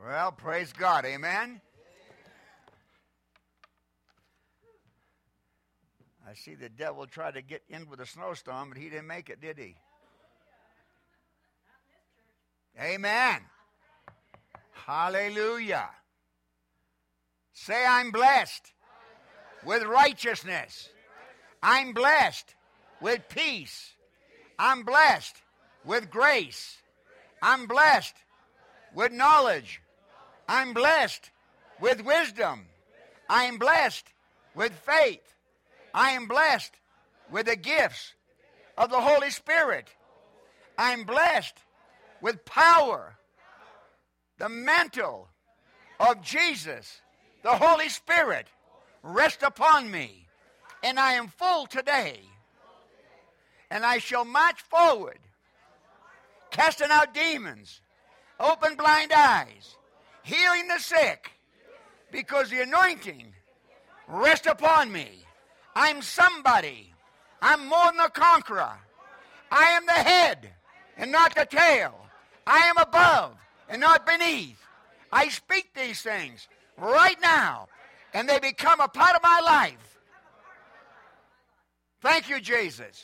Well, praise God. Amen. I see the devil tried to get in with a snowstorm, but he didn't make it, did he? Amen. Hallelujah. Say, I'm blessed with righteousness. I'm blessed with peace. I'm blessed with grace. I'm blessed with knowledge. I'm blessed with wisdom. I am blessed with faith. I am blessed with the gifts of the Holy Spirit. I am blessed with power. The mantle of Jesus, the Holy Spirit, rest upon me. And I am full today. And I shall march forward, casting out demons, open blind eyes, healing the sick, because the anointing rests upon me. I'm somebody. I'm more than a conqueror. I am the head and not the tail. I am above and not beneath. I speak these things right now, and they become a part of my life. Thank you, Jesus.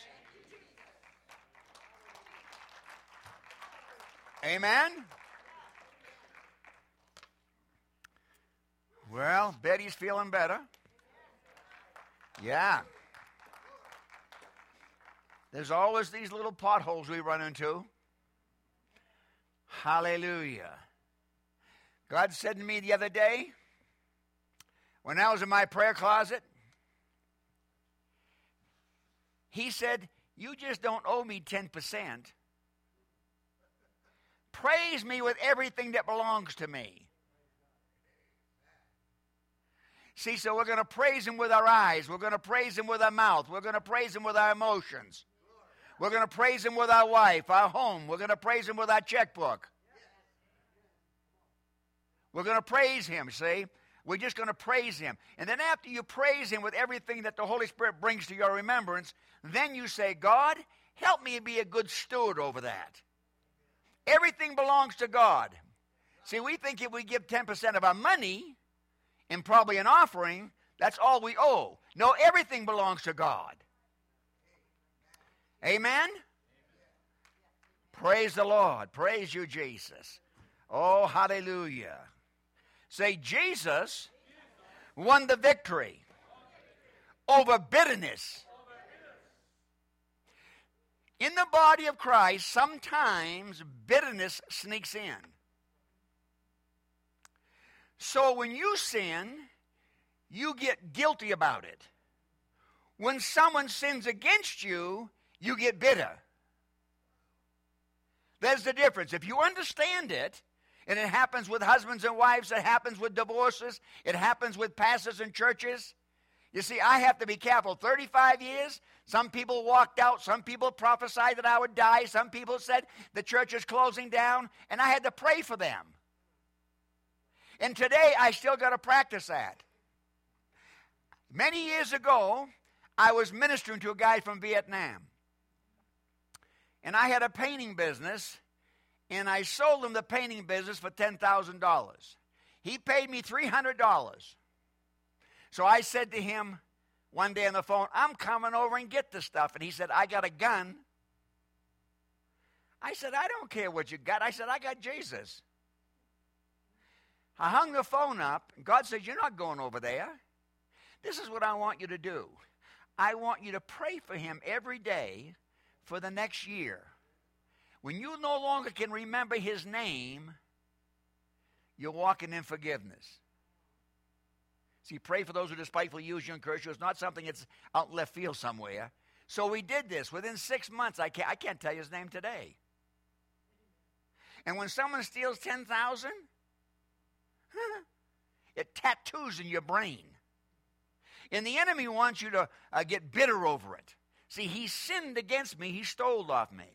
Amen. Well, Betty's feeling better. Yeah. There's always these little potholes we run into. Hallelujah. God said to me the other day, when I was in my prayer closet, He said, you just don't owe me 10%. Praise me with everything that belongs to me. See, so we're going to praise Him with our eyes. We're going to praise Him with our mouth. We're going to praise Him with our emotions. We're going to praise Him with our wife, our home. We're going to praise Him with our checkbook. We're going to praise Him, see? We're just going to praise Him. And then after you praise Him with everything that the Holy Spirit brings to your remembrance, then you say, God, help me be a good steward over that. Everything belongs to God. See, we think if we give 10% of our money, and probably an offering, that's all we owe. No, everything belongs to God. Amen? Praise the Lord. Praise you, Jesus. Oh, hallelujah. Say, Jesus won the victory over bitterness. In the body of Christ, sometimes bitterness sneaks in. So when you sin, you get guilty about it. When someone sins against you, you get bitter. There's the difference. If you understand it, and it happens with husbands and wives, it happens with divorces, it happens with pastors and churches. You see, I have to be careful. 35 years, some people walked out, some people prophesied that I would die, some people said the church is closing down, and I had to pray for them. And today, I still got to practice that. Many years ago, I was ministering to a guy from Vietnam. And I had a painting business, and I sold him the painting business for $10,000. He paid me $300. So I said to him one day on the phone, I'm coming over and get the stuff. And he said, I got a gun. I said, I don't care what you got. I said, I got Jesus. I hung the phone up, and God said, you're not going over there. This is what I want you to do. I want you to pray for him every day for the next year. When you no longer can remember his name, you're walking in forgiveness. See, pray for those who despitefully use you and curse you. It's not something that's out in left field somewhere. So we did this. Within 6 months, I can't tell you his name today. And when someone steals $10,000, it tattoos in your brain. And the enemy wants you to get bitter over it. See, he sinned against me. He stole off me.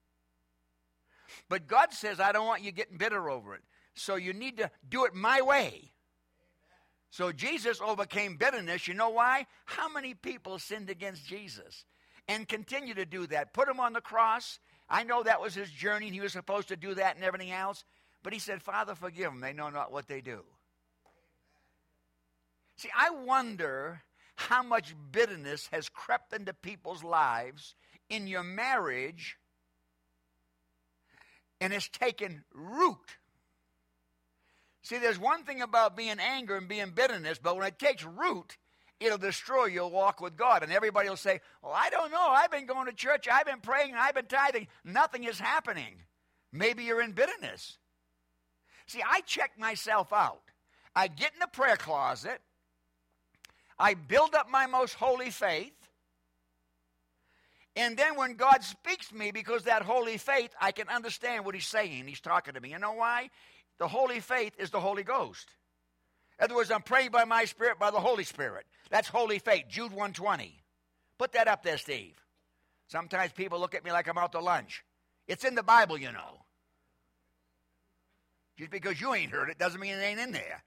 But God says, I don't want you getting bitter over it. So you need to do it my way. So Jesus overcame bitterness. You know why? How many people sinned against Jesus and continue to do that? Put him on the cross. I know that was his journey, and he was supposed to do that and everything else. But he said, Father, forgive them. They know not what they do. See, I wonder how much bitterness has crept into people's lives in your marriage and has taken root. See, there's one thing about being anger and being bitterness, but when it takes root, it'll destroy your walk with God. And everybody will say, well, I don't know. I've been going to church. I've been praying. I've been tithing. Nothing is happening. Maybe you're in bitterness. See, I check myself out. I get in the prayer closet. I build up my most holy faith. And then when God speaks to me, because that holy faith, I can understand what he's saying. He's talking to me. You know why? The holy faith is the Holy Ghost. In other words, I'm praying by my Spirit, by the Holy Spirit. That's holy faith, Jude 1:20. Put that up there, Steve. Sometimes people look at me like I'm out to lunch. It's in the Bible, you know. Just because you ain't heard it doesn't mean it ain't in there.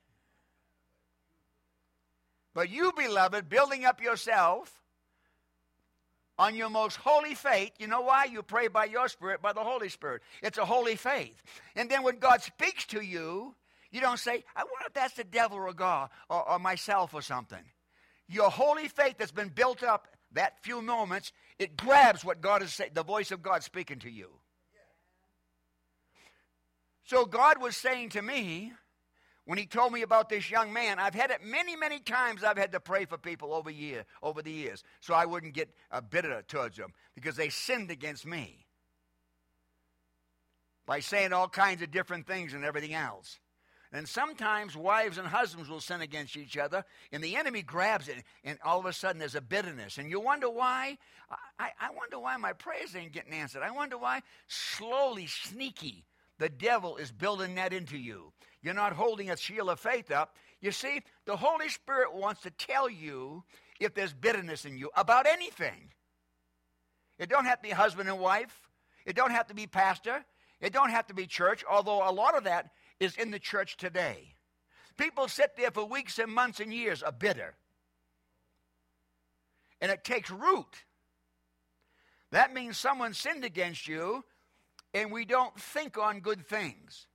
But you, beloved, building up yourself on your most holy faith, you know why? You pray by your Spirit, by the Holy Spirit. It's a holy faith. And then when God speaks to you, you don't say, I wonder if that's the devil or God or myself or something. Your holy faith that's been built up that few moments, it grabs what God is saying, the voice of God speaking to you. So God was saying to me, when he told me about this young man, I've had it many, many times. I've had to pray for people over the years so I wouldn't get bitter towards them because they sinned against me by saying all kinds of different things and everything else. And sometimes wives and husbands will sin against each other, and the enemy grabs it, and all of a sudden there's a bitterness. And you wonder why? I wonder why my prayers ain't getting answered. I wonder why slowly, sneaky, the devil is building that into you. You're not holding a shield of faith up. You see, the Holy Spirit wants to tell you if there's bitterness in you about anything. It don't have to be husband and wife. It don't have to be pastor. It don't have to be church, although a lot of that is in the church today. People sit there for weeks and months and years are bitter. And it takes root. That means someone sinned against you, and we don't think on good things.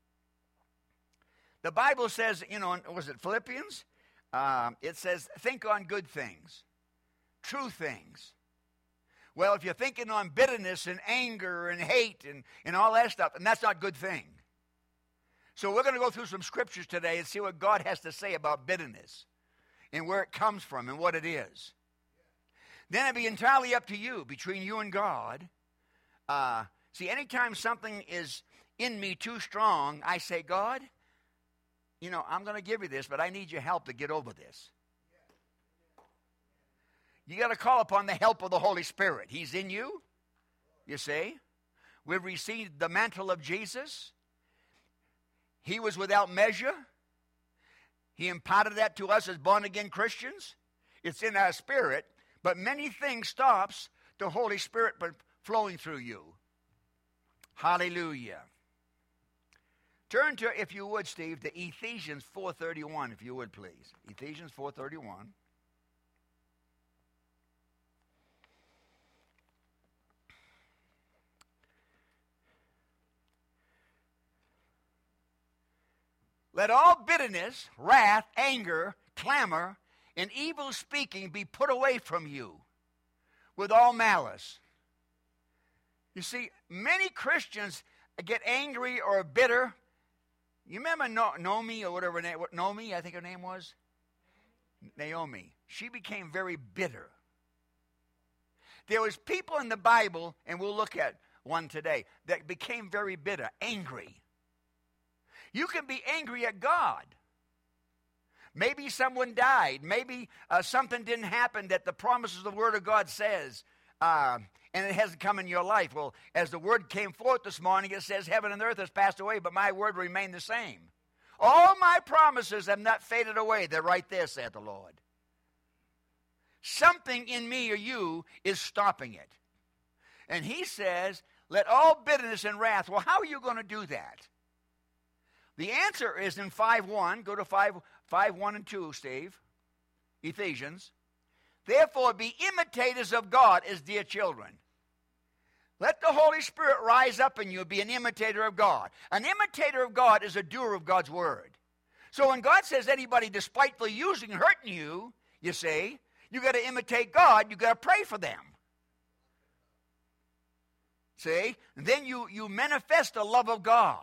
The Bible says, was it Philippians? It says, think on good things, true things. Well, if you're thinking on bitterness and anger and hate and all that stuff, and that's not a good thing. So we're going to go through some scriptures today and see what God has to say about bitterness and where it comes from and what it is. Then it'll be entirely up to you, between you and God. See, anytime something is in me too strong, I say, God, I'm going to give you this, but I need your help to get over this. You got to call upon the help of the Holy Spirit. He's in you, you see. We've received the mantle of Jesus. He was without measure. He imparted that to us as born-again Christians. It's in our spirit, but many things stops the Holy Spirit flowing through you. Hallelujah. Turn to, if you would, Steve, to Ephesians 4:31, if you would, please. Ephesians 4:31. Let all bitterness, wrath, anger, clamor, and evil speaking be put away from you with all malice. You see, many Christians get angry or bitter. You remember Naomi or whatever her name was? Naomi, I think her name was? Naomi. She became very bitter. There was people in the Bible, and we'll look at one today, that became very bitter, angry. You can be angry at God. Maybe someone died. Maybe something didn't happen that the promises of the Word of God says, and it hasn't come in your life. Well, as the Word came forth this morning, it says, heaven and earth has passed away, but my Word remained the same. All my promises have not faded away. They're right there, saith the Lord. Something in me or you is stopping it. And he says, let all bitterness and wrath. Well, how are you going to do that? The answer is in 5:1. Go to 5:1 and 2, Steve. Ephesians. Therefore, be imitators of God as dear children. Let the Holy Spirit rise up in you, be an imitator of God. An imitator of God is a doer of God's word. So when God says anybody despitefully using, hurting you, you see, you got to imitate God, you got to pray for them. See? And then you manifest the love of God.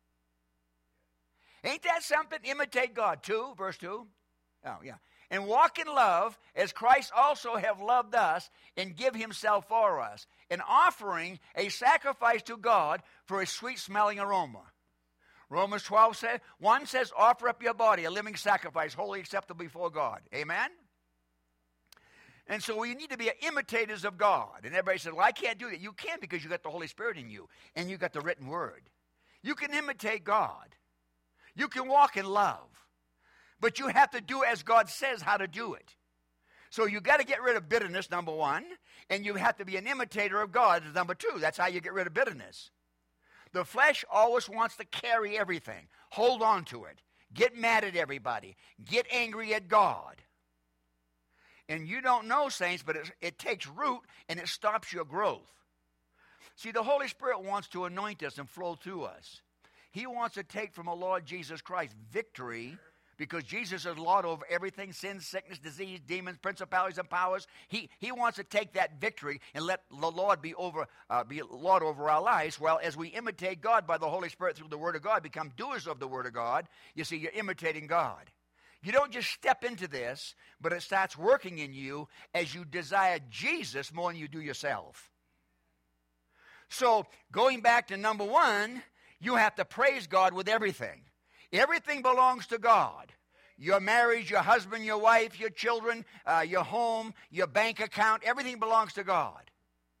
Ain't that something? Imitate God. 2, verse 2. Oh, yeah. And walk in love as Christ also have loved us and give himself for us, an offering, a sacrifice to God for a sweet-smelling aroma. Romans 12:1 says, offer up your body, a living sacrifice, wholly acceptable before God. Amen? And so we need to be imitators of God. And everybody says, well, I can't do that. You can, because you got the Holy Spirit in you, and you got the written word. You can imitate God. You can walk in love. But you have to do as God says how to do it. So you got to get rid of bitterness, number 1, and you have to be an imitator of God, number 2. That's how you get rid of bitterness. The flesh always wants to carry everything. Hold on to it. Get mad at everybody. Get angry at God. And you don't know, saints, but it takes root and it stops your growth. See, the Holy Spirit wants to anoint us and flow through us. He wants to take from the Lord Jesus Christ victory, because Jesus is Lord over everything, sin, sickness, disease, demons, principalities, and powers. He wants to take that victory and let the Lord be Lord over our lives. Well, as we imitate God by the Holy Spirit through the Word of God, become doers of the Word of God, you see, you're imitating God. You don't just step into this, but it starts working in you as you desire Jesus more than you do yourself. So, going back to number 1, you have to praise God with everything. Everything belongs to God. Your marriage, your husband, your wife, your children, your home, your bank account, everything belongs to God.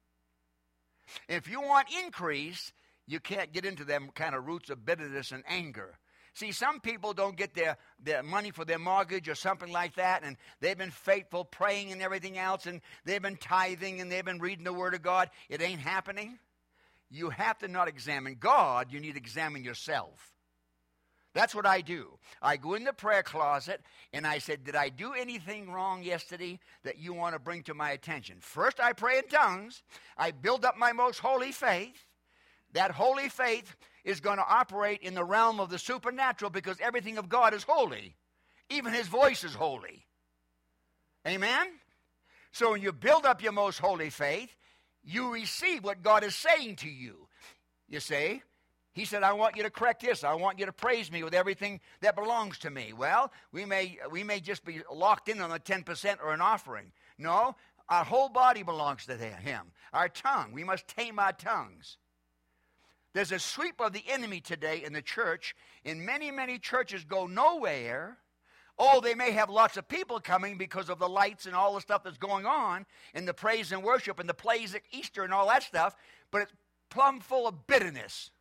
If you want increase, you can't get into them kind of roots of bitterness and anger. See, some people don't get their money for their mortgage or something like that, and they've been faithful, praying and everything else, and they've been tithing, and they've been reading the Word of God. It ain't happening. You have to not examine God. You need to examine yourself. That's what I do. I go in the prayer closet, and I said, did I do anything wrong yesterday that you want to bring to my attention? First, I pray in tongues. I build up my most holy faith. That holy faith is going to operate in the realm of the supernatural, because everything of God is holy. Even his voice is holy. Amen? So when you build up your most holy faith, you receive what God is saying to you. You say, he said, I want you to correct this. I want you to praise me with everything that belongs to me. Well, we may just be locked in on the 10% or an offering. No, our whole body belongs to him. Our tongue, we must tame our tongues. There's a sweep of the enemy today in the church, and many, many churches go nowhere. Oh, they may have lots of people coming because of the lights and all the stuff that's going on, and the praise and worship and the plays at Easter and all that stuff, but it's plumb full of bitterness.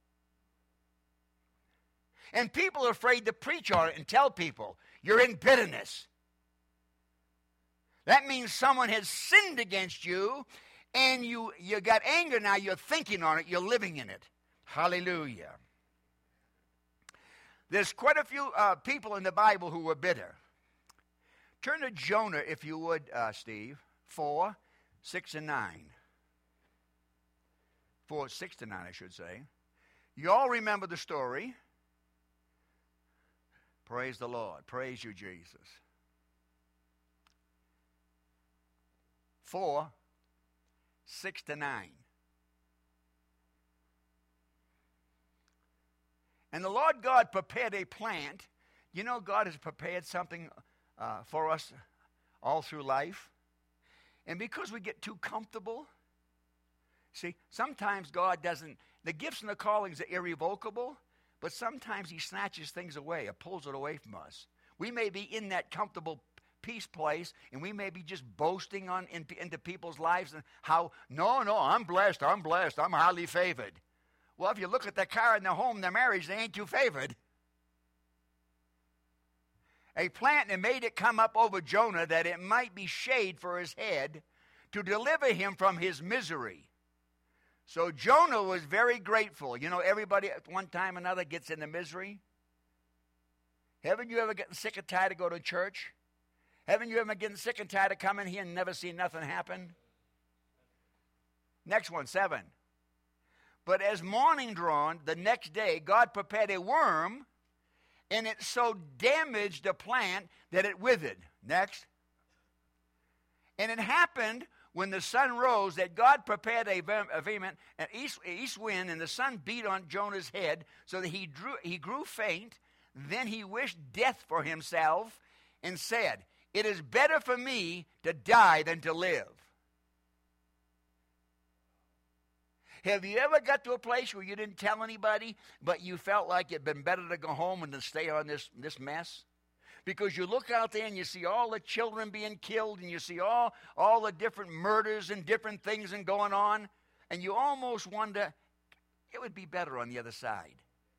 And people are afraid to preach on it and tell people, you're in bitterness. That means someone has sinned against you, and you got anger now, you're thinking on it, you're living in it. Hallelujah. There's quite a few people in the Bible who were bitter. Turn to Jonah, if you would, Steve, 4, 6, and 9. 4, 6 to 9, I should say. You all remember the story. Praise the Lord. Praise you, Jesus. 4, 6 to 9. And the Lord God prepared a plant. You know, God has prepared something for us all through life. And because we get too comfortable, see, sometimes God doesn't, the gifts and the callings are irrevocable, but sometimes he snatches things away or pulls it away from us. We may be in that comfortable peace place, and we may be just boasting into people's lives and how, no, I'm blessed, I'm highly favored. Well, if you look at their car and their home, their marriage, they ain't too favored. A plant that made it come up over Jonah that it might be shade for his head to deliver him from his misery. So Jonah was very grateful. You know, everybody at one time or another gets into misery. Haven't you ever gotten sick and tired to go to church? Haven't you ever gotten sick and tired of coming here and never seen nothing happen? Next one, 7. But as morning dawned, the next day, God prepared a worm, and it so damaged the plant that it withered. Next. And it happened when the sun rose that God prepared a vehement an east wind, and the sun beat on Jonah's head so that he grew faint. Then he wished death for himself and said, "It is better for me to die than to live." Have you ever got to a place where you didn't tell anybody, but you felt like it'd been better to go home and to stay on this mess? Because you look out there and you see all the children being killed, and you see all the different murders and different things and going on, and you almost wonder, it would be better on the other side.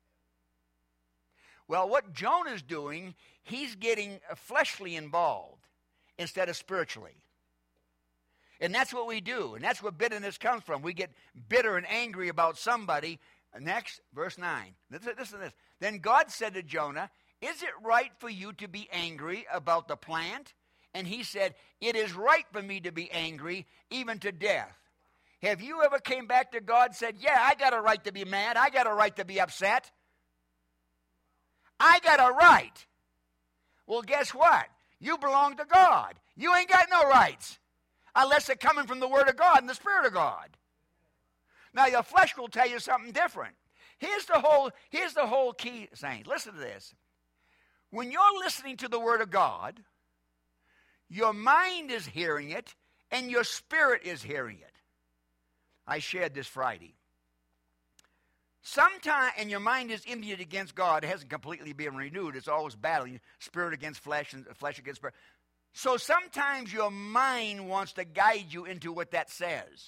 Well, what Jonah's doing, he's getting fleshly involved instead of spiritually. And that's what we do, and that's where bitterness comes from. We get bitter and angry about somebody. Next, verse 9. Listen to this. Then God said to Jonah, "Is it right for you to be angry about the plant?" And he said, "It is right for me to be angry, even to death." Have you ever came back to God and said, "Yeah, I got a right to be mad. I got a right to be upset. I got a right"? Well, guess what? You belong to God. You ain't got no rights unless they're coming from the Word of God and the Spirit of God. Now, your flesh will tell you something different. Here's the whole key, saints. Listen to this. When you're listening to the Word of God, your mind is hearing it and your spirit is hearing it. I shared this Friday. Sometimes, and your mind is envied against God. It hasn't completely been renewed. It's always battling spirit against flesh and flesh against spirit. So sometimes your mind wants to guide you into what that says.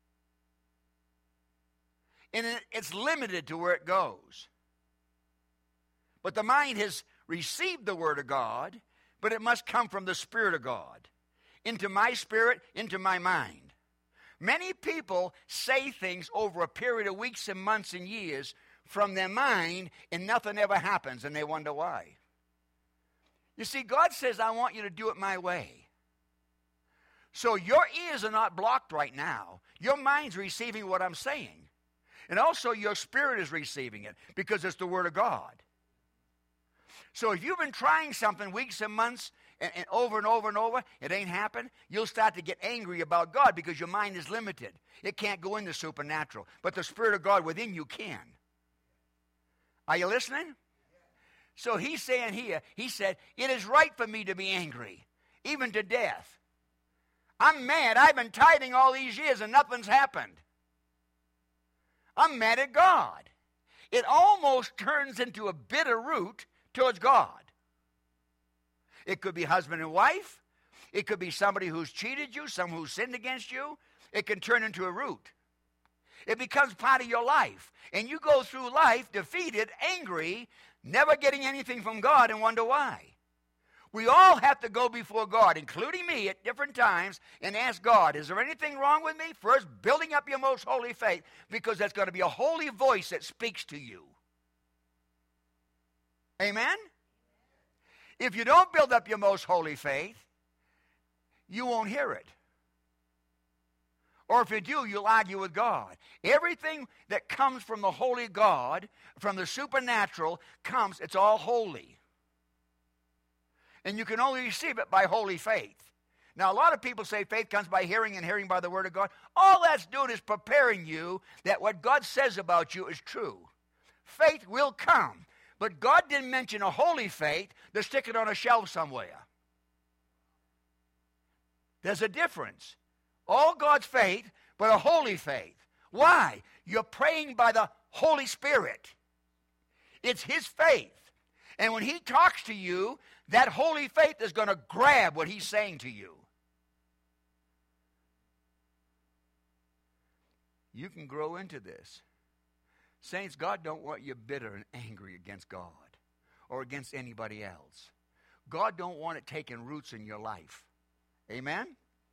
And it's limited to where it goes. But the mind has received the Word of God, but it must come from the Spirit of God into my spirit, into my mind. Many people say things over a period of weeks and months and years from their mind, and nothing ever happens, and they wonder why. You see, God says, "I want you to do it my way." So your ears are not blocked right now. Your mind's receiving what I'm saying. And also your spirit is receiving it because it's the Word of God. So if you've been trying something weeks and months and over and over and over, it ain't happened, you'll start to get angry about God because your mind is limited. It can't go into supernatural. But the Spirit of God within you can. Are you listening? So he's saying here, he said, "It is right for me to be angry, even to death." I'm mad. I've been tithing all these years and nothing's happened. I'm mad at God. It almost turns into a bitter root towards God. It could be husband and wife. It could be somebody who's cheated you, someone who's sinned against you. It can turn into a root. It becomes part of your life. And you go through life defeated, angry, never getting anything from God and wonder why. We all have to go before God, including me at different times, and ask God, is there anything wrong with me? First, building up your most holy faith, because there's going to be a holy voice that speaks to you. Amen? If you don't build up your most holy faith, you won't hear it. Or if you do, you'll argue with God. Everything that comes from the holy God, from the supernatural, it's all holy. And you can only receive it by holy faith. Now, a lot of people say faith comes by hearing and hearing by the Word of God. All that's doing is preparing you that what God says about you is true. Faith will come. But God didn't mention a holy faith to stick it on a shelf somewhere. There's a difference. All God's faith, but a holy faith. Why? You're praying by the Holy Spirit. It's His faith. And when He talks to you, that holy faith is going to grab what He's saying to you. You can grow into this. Saints, God don't want you bitter and angry against God or against anybody else. God don't want it taking roots in your life. Amen?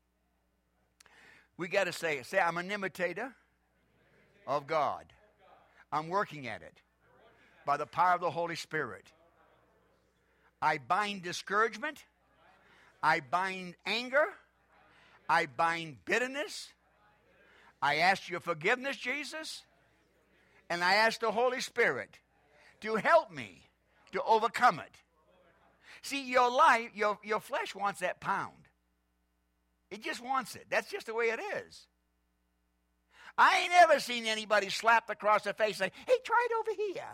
We got to say, I'm an imitator of God. I'm working at it by the power of the Holy Spirit. I bind discouragement. I bind anger. I bind bitterness. I ask your forgiveness, Jesus, and I ask the Holy Spirit to help me to overcome it. See, your life, your flesh wants that pound. It just wants it. That's just the way it is. I ain't ever seen anybody slapped across the face and say, hey, try it over here.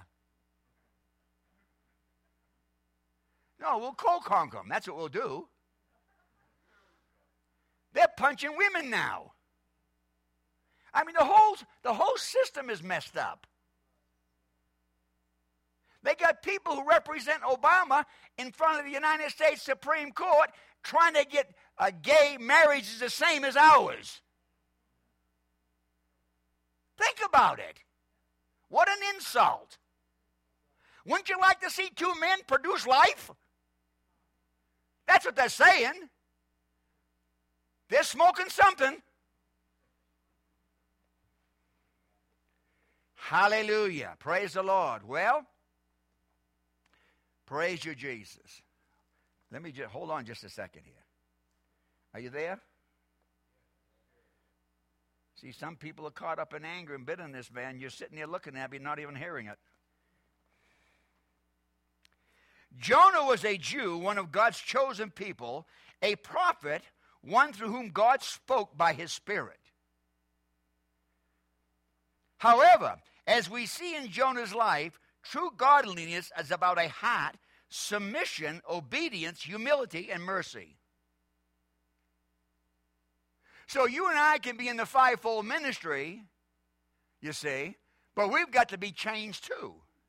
No, we'll cold conk them. That's what we'll do. They're punching women now. I mean, the whole system is messed up. They got people who represent Obama in front of the United States Supreme Court trying to get gay marriages the same as ours. Think about it. What an insult. Wouldn't you like to see two men produce life? That's what they're saying. They're smoking something. Hallelujah. Praise the Lord. Well, praise you, Jesus. Let me just hold on just a second here. Are you there? See, some people are caught up in anger and bitterness, man. You're sitting there looking at me, not even hearing it. Jonah was a Jew, one of God's chosen people, a prophet, one through whom God spoke by his Spirit. However, as we see in Jonah's life, true godliness is about a heart, submission, obedience, humility, and mercy. So you and I can be in the fivefold ministry, you see, but we've got to be changed too.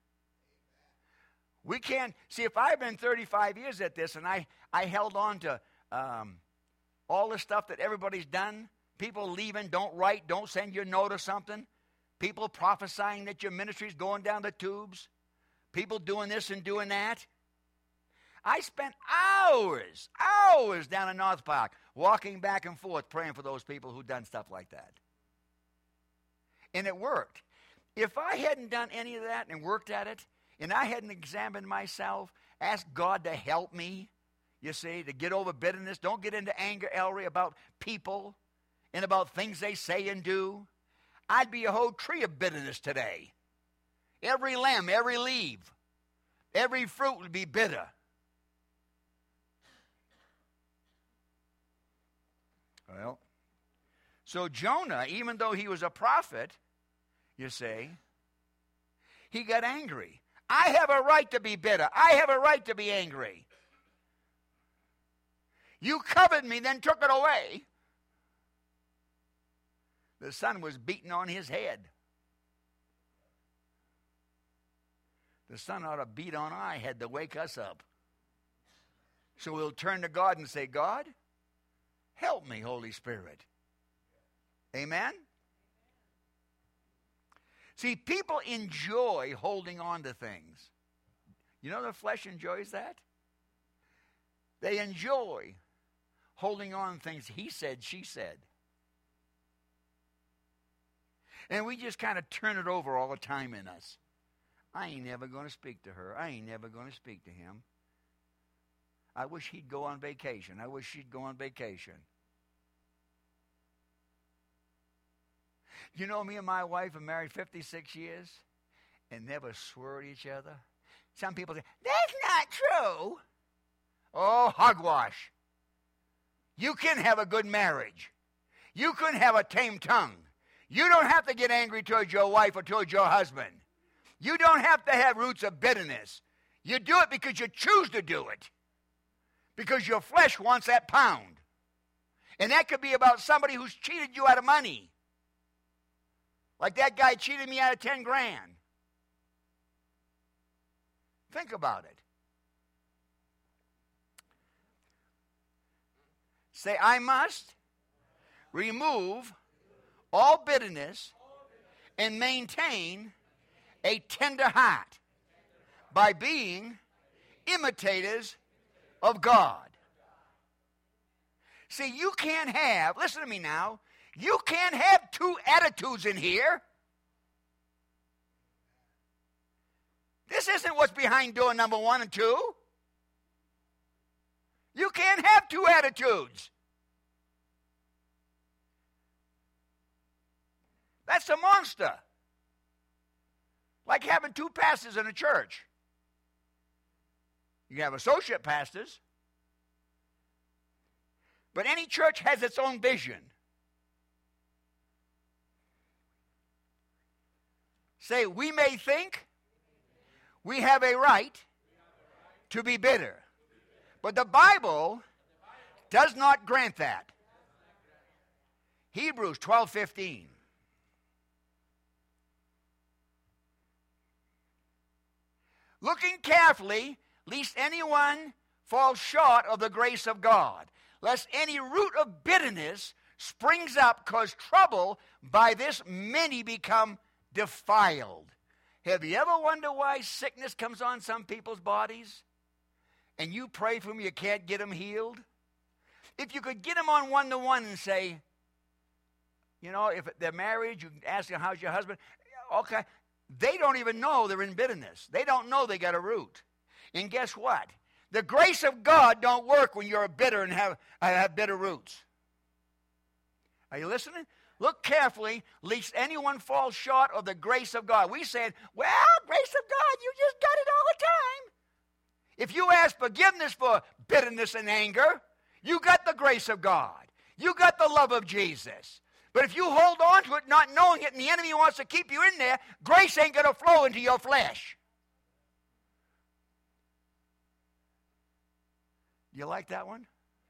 We can't, see, if I've been 35 years at this and I held on to all the stuff that everybody's done, people leaving, don't write, don't send your note or something, people prophesying that your ministry's going down the tubes, people doing this and doing that. I spent hours down in North Park walking back and forth praying for those people who'd done stuff like that. And it worked. If I hadn't done any of that and worked at it, and I hadn't examined myself, asked God to help me, you see, to get over bitterness, don't get into anger, Ellery, about people and about things they say and do, I'd be a whole tree of bitterness today. Every limb, every leaf, every fruit would be bitter. Well, so Jonah, even though he was a prophet, you see, he got angry. I have a right to be bitter. I have a right to be angry. You covered me, then took it away. The sun was beating on his head. The sun ought to beat on our head to wake us up. So we'll turn to God and say, God, help me, Holy Spirit. Amen? See, people enjoy holding on to things. You know the flesh enjoys that? They enjoy holding on to things he said, she said. And we just kind of turn it over all the time in us. I ain't never going to speak to her. I ain't never going to speak to him. I wish he'd go on vacation. I wish she'd go on vacation. You know, me and my wife are married 56 years and never swore at each other. Some people say, that's not true. Oh, hogwash. You can have a good marriage. You can have a tame tongue. You don't have to get angry towards your wife or towards your husband. You don't have to have roots of bitterness. You do it because you choose to do it. Because your flesh wants that pound. And that could be about somebody who's cheated you out of money. Like that guy cheated me out of 10 grand. Think about it. Say, I must remove all bitterness and maintain a tender heart by being imitators of God. See, you can't have, listen to me now, you can't have two attitudes in here. This isn't what's behind door number 1 and 2. You can't have two attitudes. That's a monster. Like having two pastors in a church. You have associate pastors. But any church has its own vision. Say, we may think we have a right to be bitter. But the Bible does not grant that. Hebrews 12:15. Looking carefully, lest anyone fall short of the grace of God, lest any root of bitterness springs up, cause trouble by this many become defiled. Have you ever wondered why sickness comes on some people's bodies? And you pray for them, you can't get them healed? If you could get them on one-to-one and say, you know, if they're married, you can ask them, how's your husband? Okay. They don't even know they're in bitterness. They don't know they got a root. And guess what? The grace of God don't work when you're bitter and have bitter roots. Are you listening? Look carefully, lest anyone fall short of the grace of God. We said, well, grace of God, you just got it all the time. If you ask forgiveness for bitterness and anger, you got the grace of God. You got the love of Jesus. But if you hold on to it not knowing it and the enemy wants to keep you in there, grace ain't going to flow into your flesh. You like that one?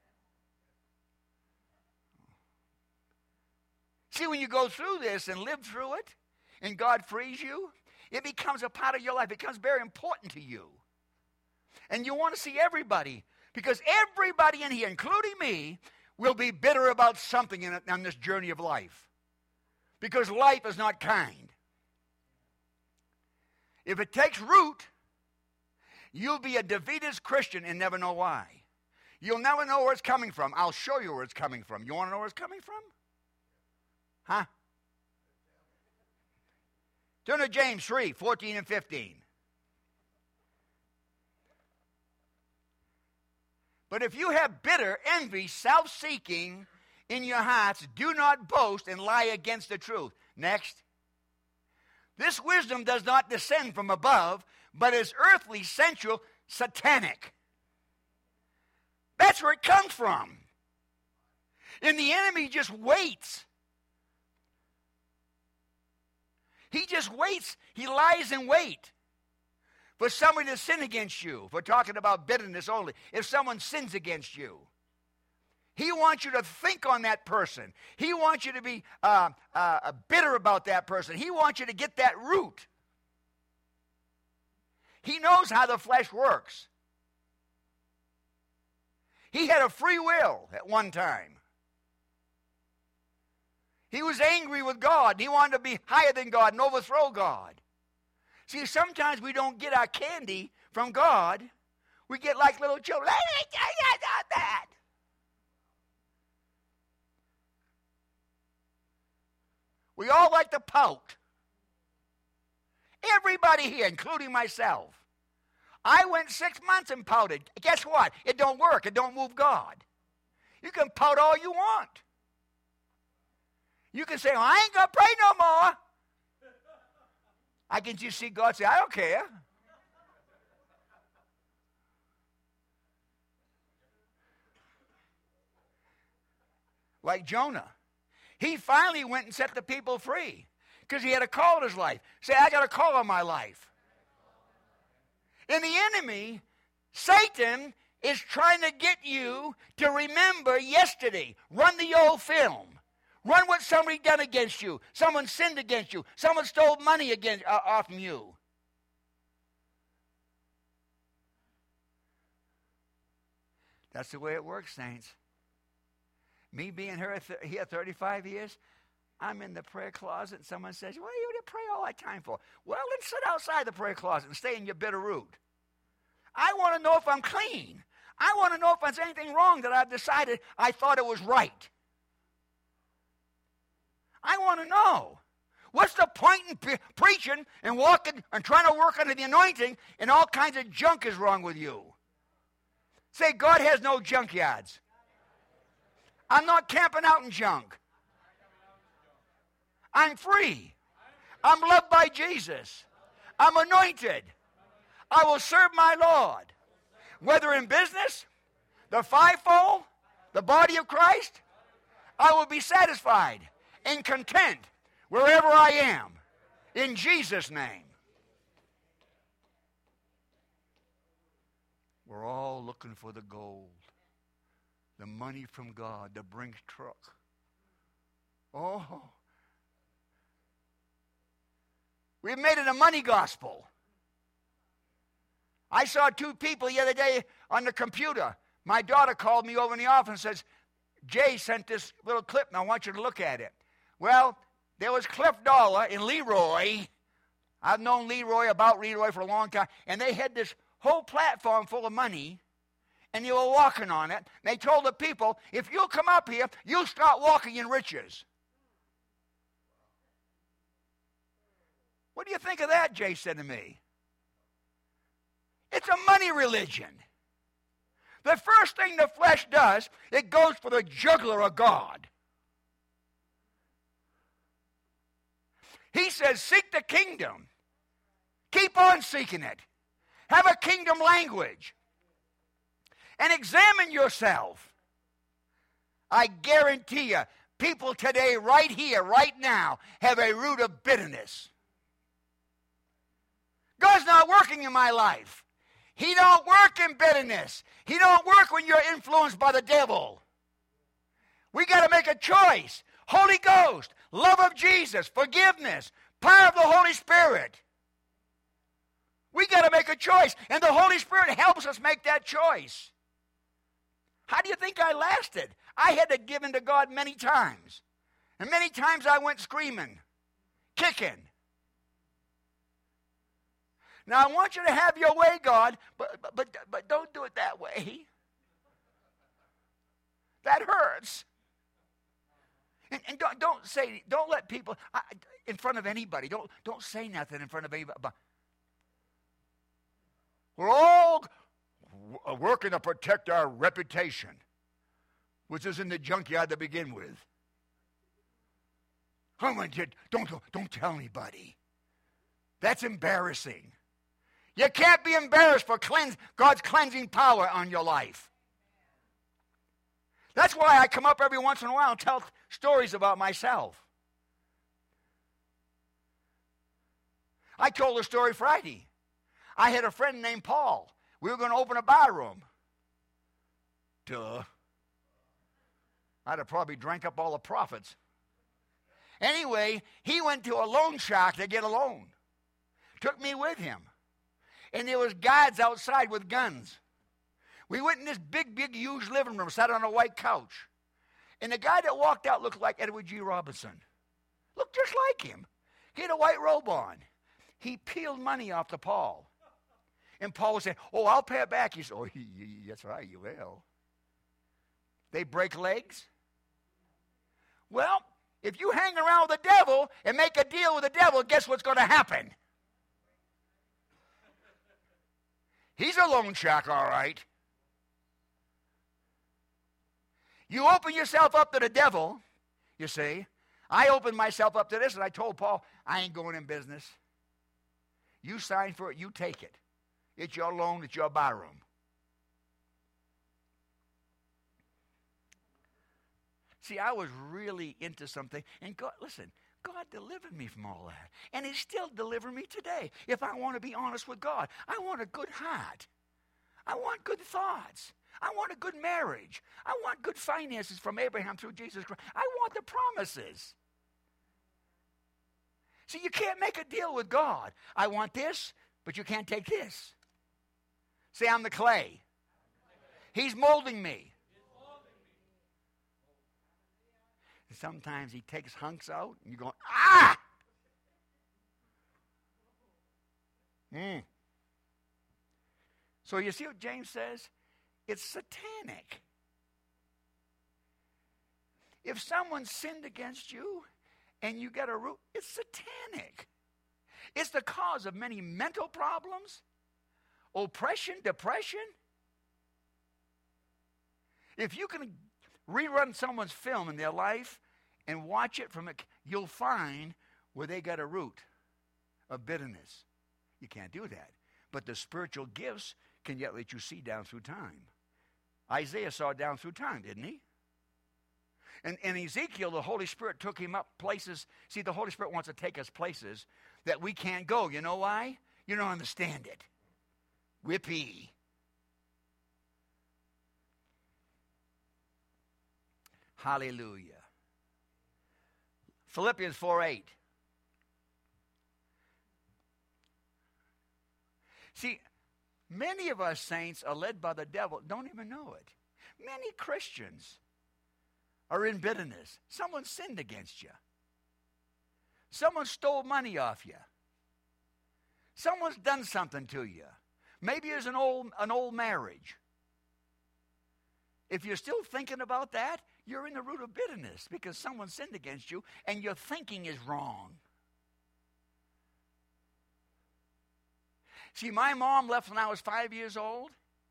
See, when you go through this and live through it, and God frees you, it becomes a part of your life. It becomes very important to you. And you want to see everybody, because everybody in here, including me, will be bitter about something on this journey of life. Because life is not kind. If it takes root, you'll be a defeatist Christian and never know why. You'll never know where it's coming from. I'll show you where it's coming from. You want to know where it's coming from? Huh? Turn to James 3:14 and 15. But if you have bitter envy, self-seeking in your hearts, do not boast and lie against the truth. Next. This wisdom does not descend from above, but is earthly, sensual, satanic. That's where it comes from. And the enemy just waits. He just waits. He lies in wait for somebody to sin against you. If we're talking about bitterness only. If someone sins against you. He wants you to think on that person. He wants you to be bitter about that person. He wants you to get that root. He knows how the flesh works. He had a free will at one time. He was angry with God. He wanted to be higher than God and overthrow God. See, sometimes we don't get our candy from God. We get like little children. Let me tell you about that. We all like to pout. Everybody here, including myself. I went 6 months and pouted. Guess what? It don't work. It don't move God. You can pout all you want. You can say, well, I ain't going to pray no more. I can just see God say, I don't care. Like Jonah. He finally went and set the people free because he had a call in his life. Say, I got a call on my life. And the enemy, Satan, is trying to get you to remember yesterday. Run the old film. Run what somebody done against you. Someone sinned against you. Someone stole money off from you. That's the way it works, saints. Me being here 35 years, I'm in the prayer closet and someone says, what are you to pray all that time for? Well, then sit outside the prayer closet and stay in your bitter root. I want to know if I'm clean. I want to know if there's anything wrong that I've decided I thought it was right. I want to know. What's the point in preaching and walking and trying to work under the anointing and all kinds of junk is wrong with you? Say, God has no junkyards. I'm not camping out in junk. I'm free. I'm loved by Jesus. I'm anointed. I will serve my Lord. Whether in business, the fivefold, the body of Christ, I will be satisfied and content wherever I am. In Jesus' name. We're all looking for the gold, the money from God, the Brinks truck. Oh, we've made it a money gospel. I saw two people the other day on the computer. My daughter called me over in the office and says, Jay sent this little clip and I want you to look at it. Well, there was Cliff Dollar and Leroy. I've known Leroy for a long time. And they had this whole platform full of money and they were walking on it. They told the people, if you'll come up here, you'll start walking in riches. What do you think of that, Jay said to me. It's a money religion. The first thing the flesh does, it goes for the jugular of God. He says, seek the kingdom. Keep on seeking it. Have a kingdom language. And examine yourself. I guarantee you, people today, right here, right now, have a root of bitterness. God's not working in my life. He don't work in bitterness. He don't work when you're influenced by the devil. We got to make a choice. Holy Ghost, love of Jesus, forgiveness, power of the Holy Spirit. We got to make a choice, and the Holy Spirit helps us make that choice. How do you think I lasted? I had to give in to God many times. And many times I went screaming, kicking. Now, I want you to have your way, God, but don't do it that way. That hurts. And don't let people, in front of anybody, don't say nothing in front of anybody. We're all working to protect our reputation, which is in the junkyard to begin with. Don't tell anybody. That's embarrassing. You can't be embarrassed for God's cleansing power on your life. That's why I come up every once in a while and tell stories about myself. I told a story Friday. I had a friend named Paul. We were going to open a bar room. Duh. I'd have probably drank up all the profits. Anyway, he went to a loan shark to get a loan. Took me with him. And there was guards outside with guns. We went in this big, huge living room, sat on a white couch. And the guy that walked out looked like Edward G. Robinson. Looked just like him. He had a white robe on. He peeled money off to Paul. And Paul was saying, oh, I'll pay it back. He said, oh, that's right, you will. They break legs. Well, if you hang around with the devil and make a deal with the devil, guess what's going to happen? He's a loan shark, all right. You open yourself up to the devil, you see. I opened myself up to this, and I told Paul, I ain't going in business. You sign for it, you take it. It's your loan, it's your bar room. See, I was really into something, and God, listen, God delivered me from all that. And He's still delivering me today. If I want to be honest with God, I want a good heart. I want good thoughts. I want a good marriage. I want good finances from Abraham through Jesus Christ. I want the promises. See, you can't make a deal with God. I want this, but you can't take this. Say, I'm the clay. He's molding me. And sometimes He takes hunks out, and you're going, ah! So you see what James says? It's satanic. If someone sinned against you and you get a root, it's satanic. It's the cause of many mental problems, oppression, depression. If you can rerun someone's film in their life and watch it from you'll find where they got a root of bitterness. You can't do that. But the spiritual gifts can yet let you see down through time. Isaiah saw down through time, didn't he? And in Ezekiel, the Holy Spirit took him up places. See, the Holy Spirit wants to take us places that we can't go. You know why? You don't understand it. Whippy. Hallelujah. Philippians 4:8. See, many of us saints are led by the devil, don't even know it. Many Christians are in bitterness. Someone sinned against you. Someone stole money off you. Someone's done something to you. Maybe it's an old marriage. If you're still thinking about that, you're in the root of bitterness because someone sinned against you and your thinking is wrong. See, my mom left when I was 5 years old.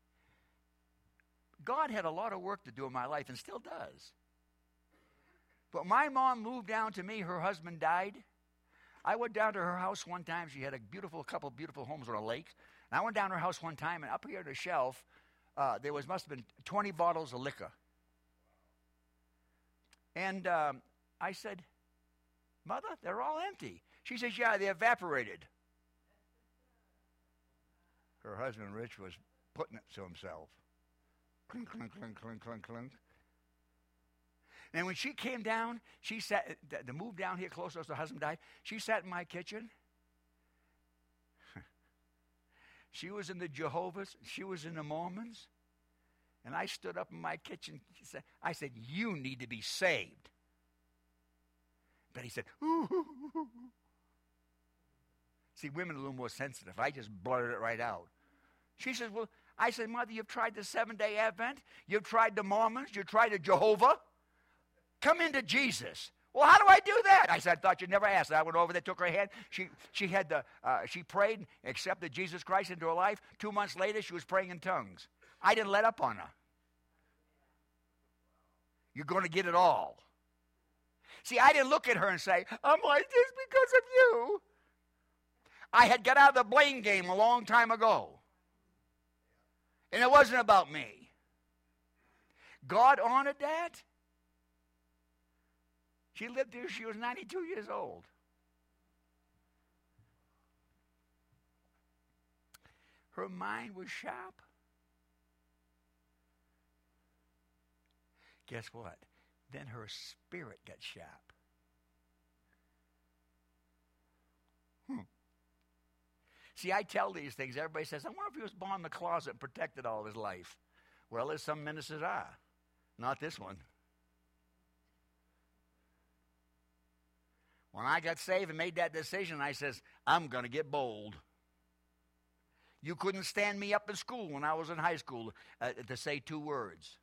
God had a lot of work to do in my life and still does. But my mom moved down to me. Her husband died. I went down to her house one time. She had a couple of beautiful homes on a lake. And I went down to her house one time, and up here on the shelf, there must have been 20 bottles of liquor. And I said, Mother, they're all empty. She says, yeah, they evaporated. Her husband, Rich, was putting it to himself. Clink, clink, clink, clink, clink, clink. And when she came down, she sat, to move down here close as her husband died, she sat in my kitchen. She was in the Jehovah's. She was in the Mormons. And I stood up in my kitchen. I said, you need to be saved. But he said, ooh. See, women are a little more sensitive. I just blurted it right out. She says, well, I said, Mother, you've tried the Seventh-day Advent. You've tried the Mormons. You've tried the Jehovah. Come into Jesus. Well, how do I do that? I said, I thought you'd never ask. I went over there, took her hand. She prayed, accepted Jesus Christ into her life. 2 months later, she was praying in tongues. I didn't let up on her. You're going to get it all. See, I didn't look at her and say, I'm like this because of you. I had got out of the blame game a long time ago. And it wasn't about me. God honored that. She lived here. She was 92 years old. Her mind was sharp. Guess what? Then her spirit got sharp. See, I tell these things. Everybody says, I wonder if he was born in the closet and protected all his life. Well, there's some ministers are. Not this one. When I got saved and made that decision, I says, I'm going to get bold. You couldn't stand me up in school when I was in high school to say 2 words.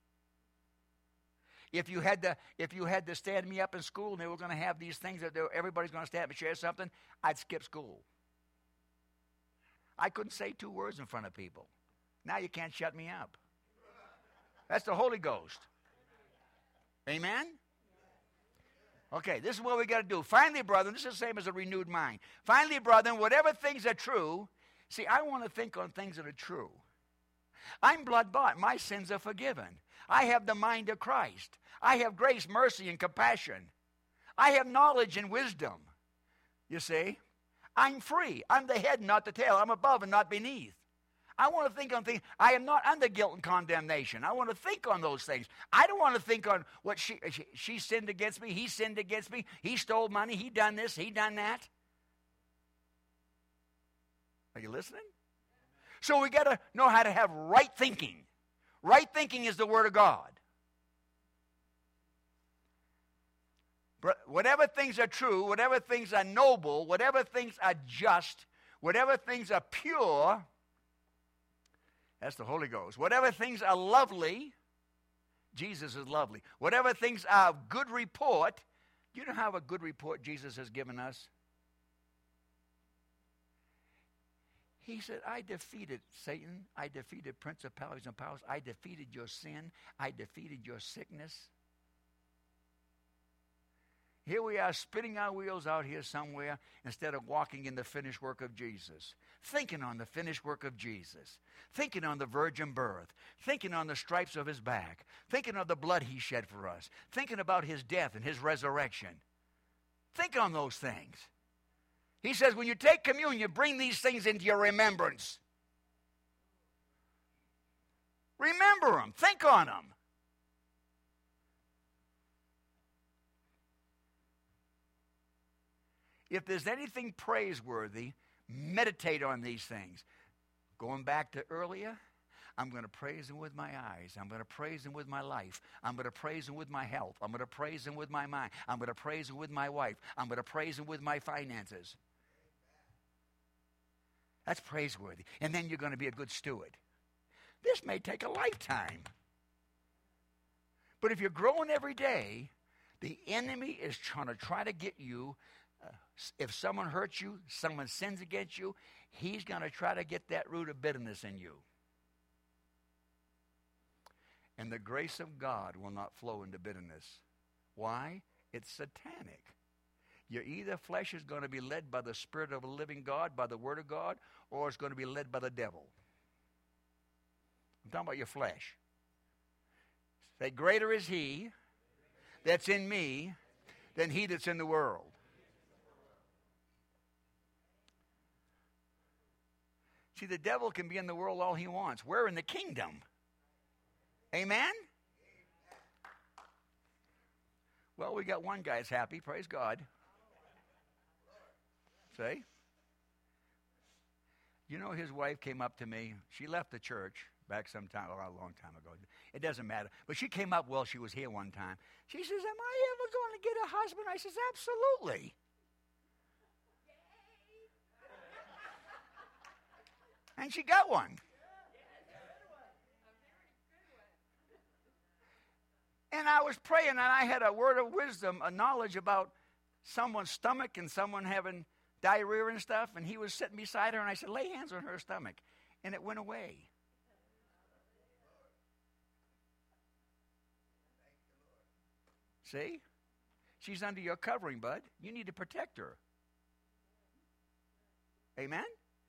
If you had to stand me up in school and they were going to have these things that everybody's going to stand up and share something, I'd skip school. I couldn't say 2 words in front of people. Now you can't shut me up. That's the Holy Ghost. Amen? Okay, this is what we got to do. Finally, brethren, this is the same as a renewed mind. Finally, brethren, whatever things are true, see, I want to think on things that are true. I'm blood-bought. My sins are forgiven. I have the mind of Christ. I have grace, mercy, and compassion. I have knowledge and wisdom. You see? I'm free. I'm the head, not the tail. I'm above and not beneath. I want to think on things. I am not under guilt and condemnation. I want to think on those things. I don't want to think on what she sinned against me. He sinned against me. He stole money. He done this. He done that. Are you listening? So we got to know how to have right thinking. Right thinking is the Word of God. Whatever things are true, whatever things are noble, whatever things are just, whatever things are pure, that's the Holy Ghost. Whatever things are lovely, Jesus is lovely. Whatever things are of good report, do you know how a good report Jesus has given us? He said, I defeated Satan. I defeated principalities and powers. I defeated your sin. I defeated your sickness. Here we are spinning our wheels out here somewhere instead of walking in the finished work of Jesus. Thinking on the finished work of Jesus. Thinking on the virgin birth. Thinking on the stripes of his back. Thinking of the blood he shed for us. Thinking about his death and his resurrection. Think on those things. He says when you take communion, bring these things into your remembrance. Remember them. Think on them. If there's anything praiseworthy, meditate on these things. Going back to earlier, I'm going to praise him with my eyes. I'm going to praise him with my life. I'm going to praise him with my health. I'm going to praise him with my mind. I'm going to praise him with my wife. I'm going to praise him with my finances. That's praiseworthy. And then you're going to be a good steward. This may take a lifetime. But if you're growing every day, the enemy is try to get you. If someone hurts you, someone sins against you, he's going to try to get that root of bitterness in you. And the grace of God will not flow into bitterness. Why? It's satanic. Your either flesh is going to be led by the Spirit of a living God, by the Word of God, or it's going to be led by the devil. I'm talking about your flesh. Say, greater is he that's in me than he that's in the world. See, the devil can be in the world all he wants. We're in the kingdom. Amen? Well, we got one guy's happy. Praise God. See? You know, his wife came up to me. She left the church back a long time ago. It doesn't matter. But she came up while she was here one time. She says, am I ever going to get a husband? I says, absolutely. And she got one. And I was praying, and I had a word of wisdom, a knowledge about someone's stomach and someone having diarrhea and stuff. And he was sitting beside her, and I said, lay hands on her stomach. And it went away. See? She's under your covering, bud. You need to protect her. Amen?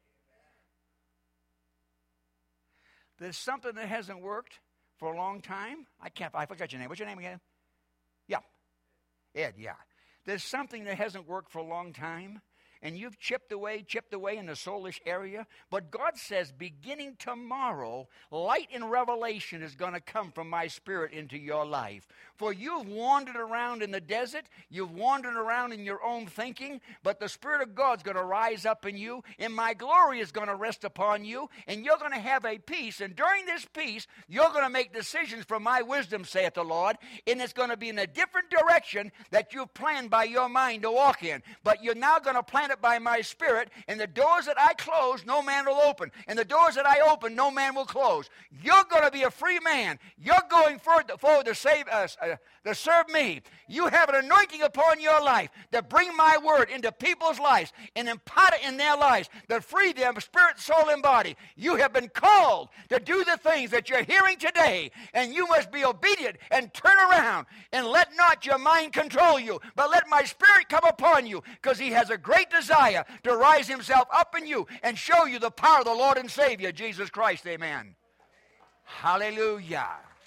There's something that hasn't worked for a long time. I forgot your name. What's your name again? Yeah. Ed, yeah. There's something that hasn't worked for a long time, and you've chipped away in the soulish area. But God says, beginning tomorrow, light and revelation is going to come from my Spirit into your life. For you've wandered around in the desert. You've wandered around in your own thinking. But the Spirit of God's going to rise up in you, and my glory is going to rest upon you, and you're going to have a peace. And during this peace, you're going to make decisions from my wisdom, saith the Lord, and it's going to be in a different direction that you've planned by your mind to walk in. But you're now going to plan it by my Spirit, and the doors that I close, no man will open. And the doors that I open, no man will close. You're going to be a free man. You're going forward to save us, to serve me. You have an anointing upon your life to bring my word into people's lives and impart it in their lives, to free them spirit, soul, and body. You have been called to do the things that you're hearing today, and you must be obedient and turn around and let not your mind control you, but let my Spirit come upon you, because he has a great desire to rise himself up in you and show you the power of the Lord and Savior, Jesus Christ. Amen. Hallelujah.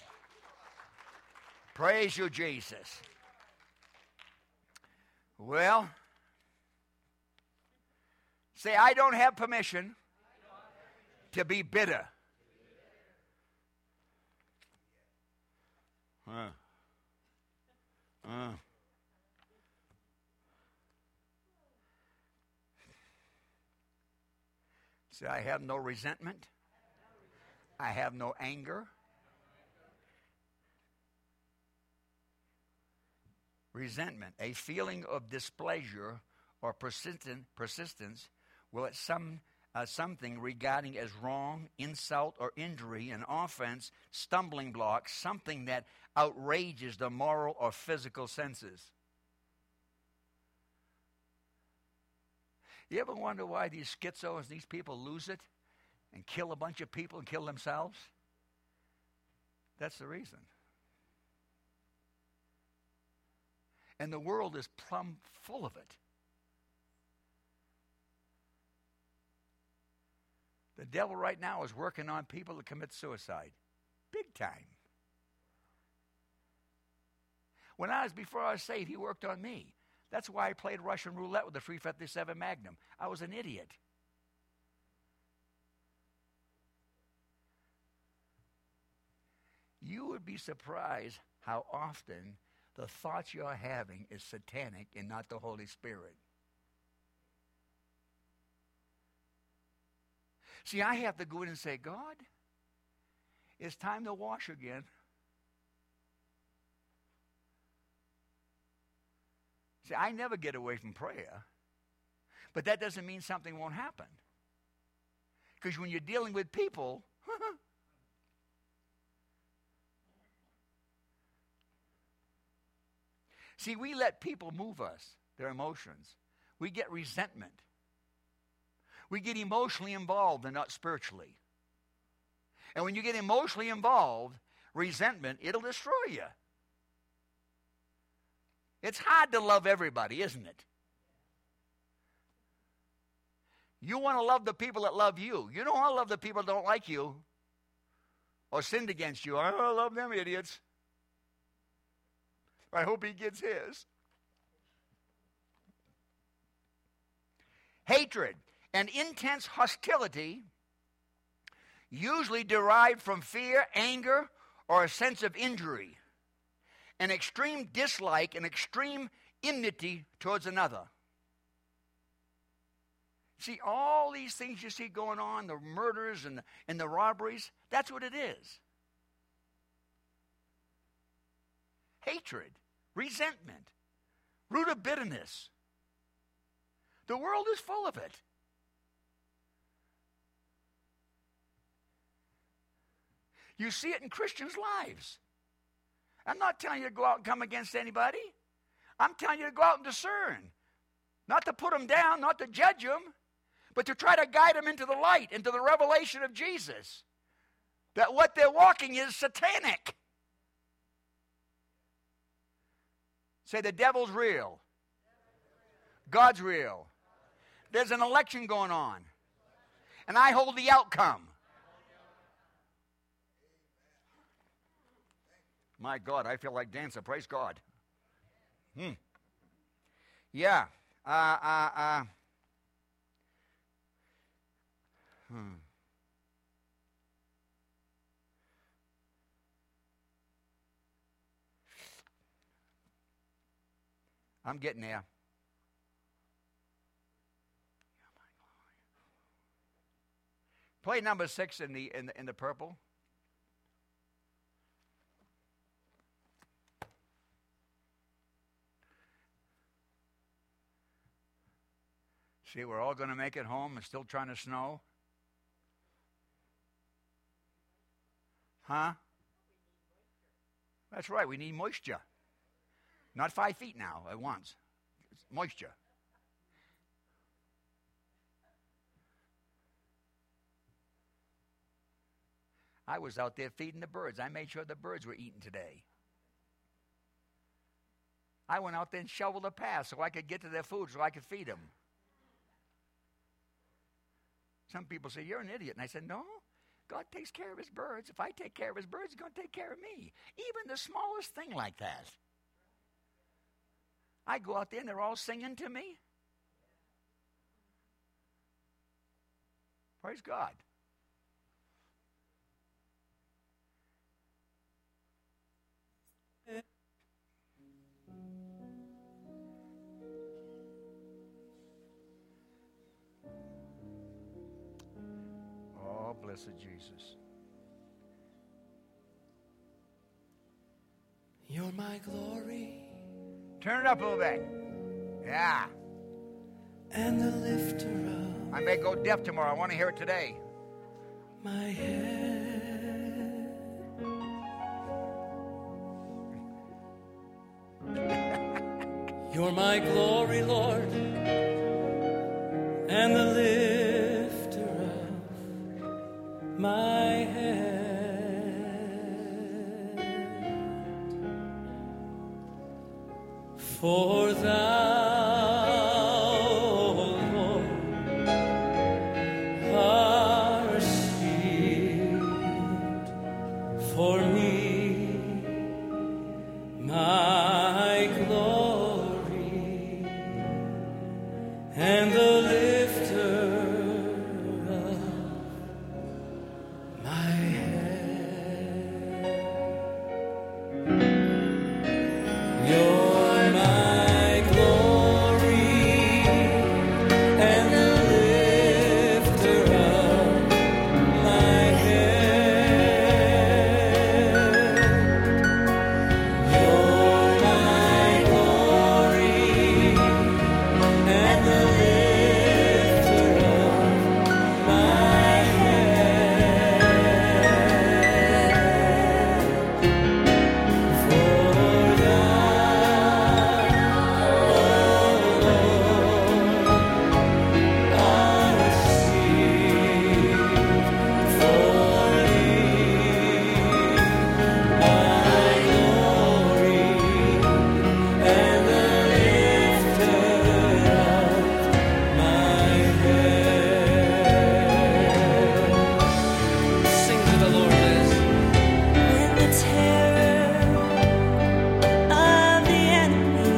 Praise you, Jesus. Well, say, I don't have permission to be bitter. Say, I have no resentment. I have no anger. Resentment, a feeling of displeasure or persistence will at something regarding as wrong, insult, or injury, an offense, stumbling block, something that outrages the moral or physical senses. You ever wonder why these schizos, these people lose it and kill a bunch of people and kill themselves? That's the reason. And the world is plumb full of it. The devil right now is working on people to commit suicide. Big time. Before I was saved, he worked on me. That's why I played Russian roulette with the 357 Magnum. I was an idiot. You would be surprised how often the thoughts you're having is satanic and not the Holy Spirit. See, I have to go in and say, God, it's time to wash again. See, I never get away from prayer, but that doesn't mean something won't happen. Because when you're dealing with people, see, we let people move us, their emotions. We get resentment. We get emotionally involved and not spiritually. And when you get emotionally involved, resentment, it'll destroy you. It's hard to love everybody, isn't it? You want to love the people that love you. You don't want to love the people that don't like you or sinned against you. I don't love them idiots. I hope he gets his. Hatred and intense hostility, usually derived from fear, anger, or a sense of injury. An extreme dislike and extreme enmity towards another. See, all these things you see going on, the murders and the robberies, that's what it is. Hatred, resentment, root of bitterness. The world is full of it. You see it in Christians' lives. I'm not telling you to go out and come against anybody. I'm telling you to go out and discern. Not to put them down, not to judge them, but to try to guide them into the light, into the revelation of Jesus. That what they're walking is satanic. Say, the devil's real. God's real. There's an election going on. And I hold the outcome. My God, I feel like dancing. Praise God. Yeah. I'm getting there. Play number 6 in the purple. See, we're all going to make it home. It's still trying to snow. Huh? That's right. We need moisture. Not 5 feet now at once. It's moisture. I was out there feeding the birds. I made sure the birds were eating today. I went out there and shoveled a path so I could get to their food, so I could feed them. Some people say, you're an idiot. And I said, no, God takes care of his birds. If I take care of his birds, he's going to take care of me. Even the smallest thing like that. I go out there and they're all singing to me. Praise God. Oh, blessed Jesus. You're my glory. Turn it up a little bit. Yeah. And the lifter of I may go deaf tomorrow. I want to hear it today. my head. You're my glory, Lord, and the lifter of my head. For thou, Lord, art a shield for me, my glory, and the lifter of my head. You're my glory and the lifter of my head. You're my glory and the lifter of my head. For thou, art a shield for me, my glory, and the lifter of my head. Sing to the Lord, Liz. When the terror of the enemy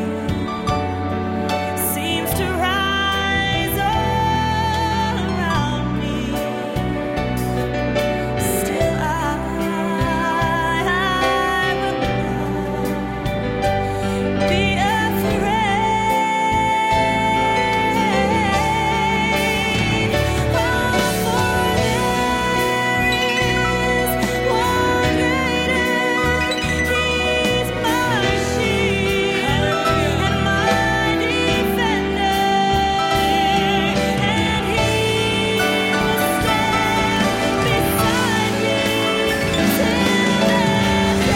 seems to rise all around me, still I will not be afraid. For there is one greater. He's my shield and my defender, and He will stand beside me till the day.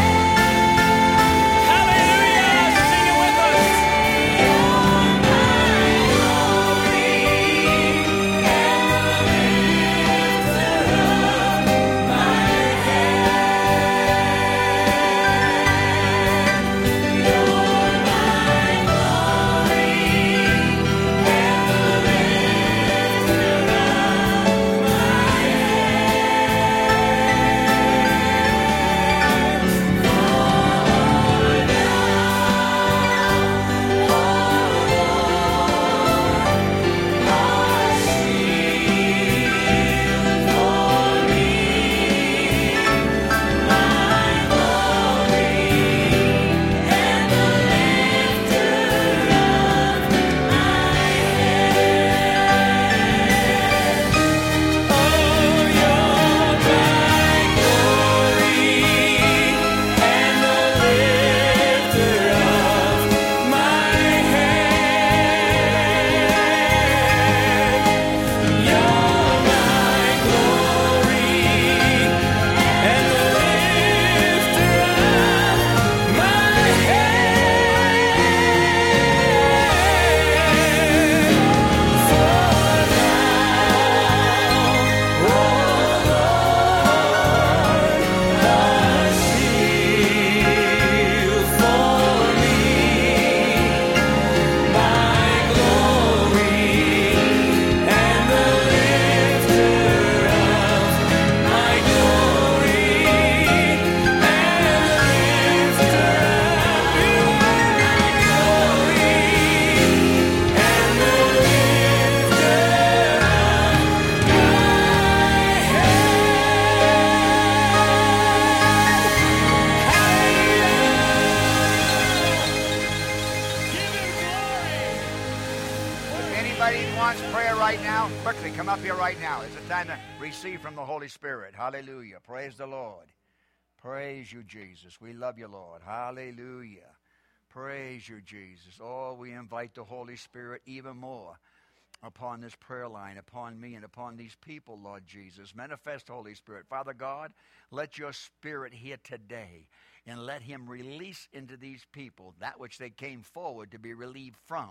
Hallelujah! Sing it with us. You're my glory and the lifter of my head. You're my glory and the lifter of my If anybody wants prayer right now, quickly come up here right now. It's a time to receive from the Holy Spirit. Hallelujah. Praise the Lord. Praise you, Jesus. We love you, Lord. Hallelujah. Praise you, Jesus. Oh, we invite the Holy Spirit even more upon this prayer line, upon me, and upon these people, Lord Jesus. Manifest, Holy Spirit. Father God, let your Spirit here today, and let him release into these people that which they came forward to be relieved from.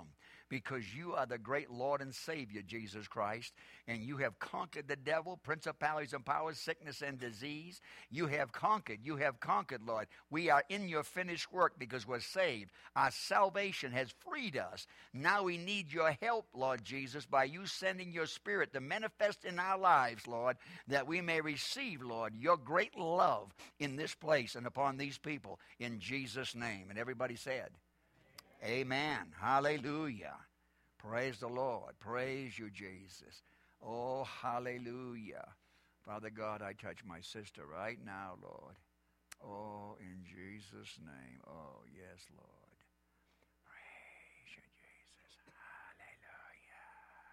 because you are the great Lord and Savior, Jesus Christ, and you have conquered the devil, principalities and powers, sickness and disease. You have conquered, Lord. We are in your finished work because we're saved. Our salvation has freed us. Now we need your help, Lord Jesus, by you sending your Spirit to manifest in our lives, Lord, that we may receive, Lord, your great love in this place and upon these people, in Jesus' name. And everybody said, amen. Hallelujah. Praise the Lord. Praise you, Jesus. Oh, hallelujah. Father God, I touch my sister right now, Lord. Oh, in Jesus' name. Oh, yes, Lord. Praise you, Jesus. Hallelujah.